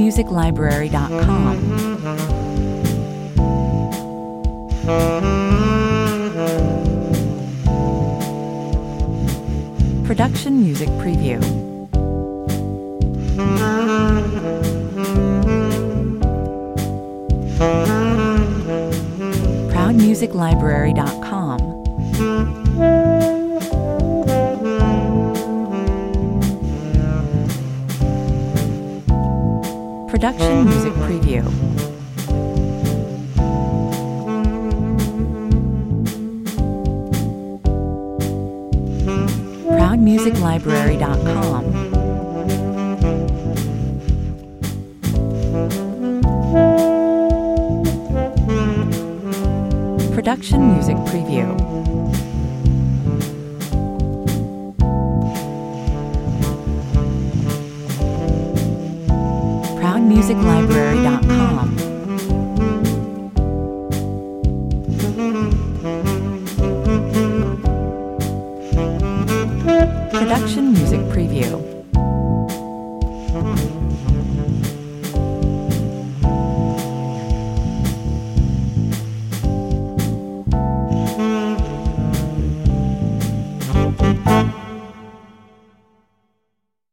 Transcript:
ProudMusicLibrary.com. Production Music Preview. ProudMusicLibrary.com. Production Music Preview. ProudMusicLibrary.com. Production Music Preview. ProudMusicLibrary.com. Production Music Preview.